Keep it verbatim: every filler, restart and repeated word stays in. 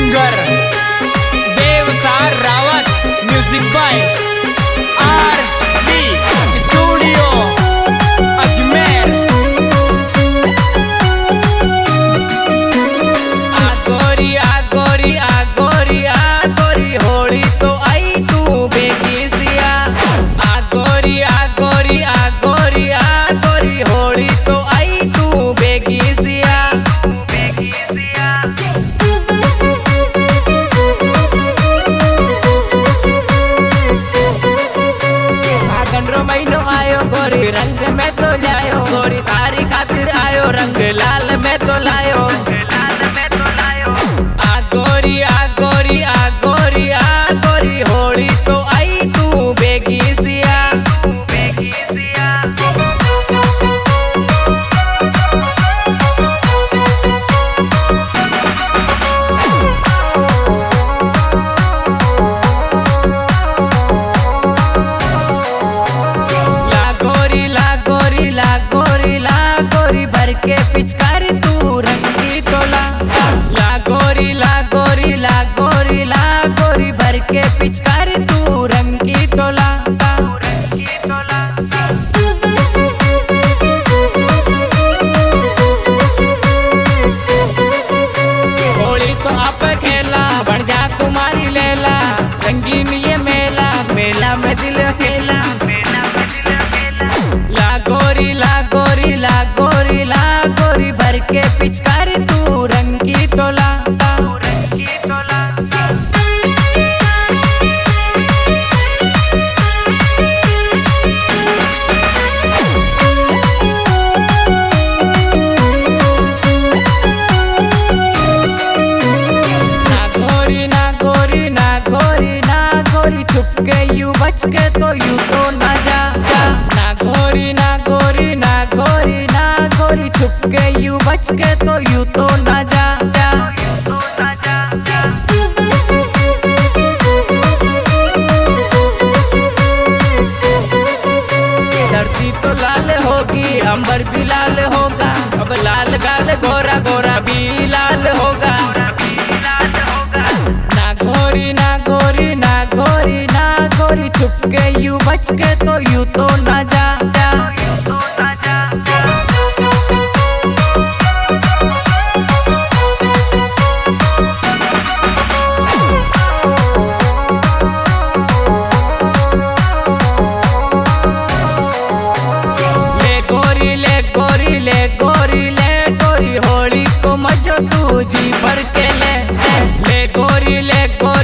Singer Devsar Rawat, music by R V studio Ajmer. आ गोरी आ गोरी आ गोरी आ गोरी होली तो आई तू बेगिसिया। आ गोरी आ गोरी आ गोरी आ गोरी होली तो आई तू बेगिसिया। महीनो आयो गोरी रंग में तो लायो, गोरी तारी खातिर आयो रंग लाल में तो लायो। आ गोरी आ गोरी आ गोरी आ गोरी होली तो आई तू बेगिसिया। के पिचकारी तू रंगी टोला ला गोरी ला गोरी ला गोरी ला गोरी भर के पिचकारी तू रंगी टोला। होली तो आप खेला बन जा तुम्हारी लेला, रंगीन ये मेला मेला में दिल खेला। ला गोरी ला गोरी ला गोरी ला गोरी भर के पिचकारी तू रंगी टोला। ना गोरी ना गोरी ना गोरी ना गोरी छुप के यू बच के तो यू तो ना जा। ना गोरी ना गोरी ना गोरी ना गोरी छुप के यू बच के तो यू तो ना जा। धरती तो लाल होगी अंबर भी लाल होगा, अब लाल गाल गोरा गोरा भी लाल होगा। ना गोरी ना गोरी ना गोरी ना गोरी छुप के यू बच के तो यू तो ना जा। गोरी ले गोरी ले गोरी होली को मजो तू जी भर के ले ले गोरी ले गोरी